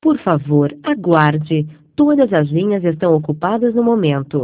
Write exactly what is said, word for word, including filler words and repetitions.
Por favor, aguarde. Todas as linhas estão ocupadas no momento.